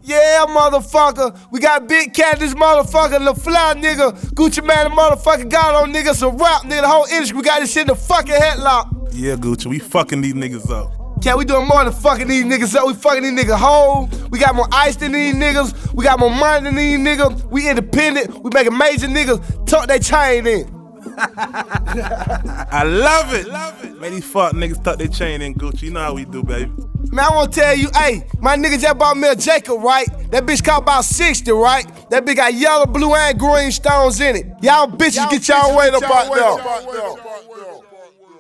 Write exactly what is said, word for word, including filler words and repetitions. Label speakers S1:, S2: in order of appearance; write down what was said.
S1: Yeah, motherfucker. We got Big Cat, this motherfucker, the fly nigga, Gucci Mane, the motherfucking God on niggas, some rap nigga, the whole industry. We got this shit in the fucking headlock.
S2: Yeah, Gucci, we fucking these niggas up.
S1: Cat, we doing more than fucking these niggas up. We fucking these niggas whole. We got more ice than these niggas. We got more money than these niggas. We independent. We making major niggas tuck their chain in.
S2: I love it. Love it. Man, these fuck niggas tuck their chain in, Gucci. You know how we do, baby.
S1: Man, I wanna tell you, hey, my nigga just bought me a Jacob, right? That bitch cost about sixty, right? That bitch got yellow, blue, and green stones in it. Y'all bitches y'all get y'all weight up out there.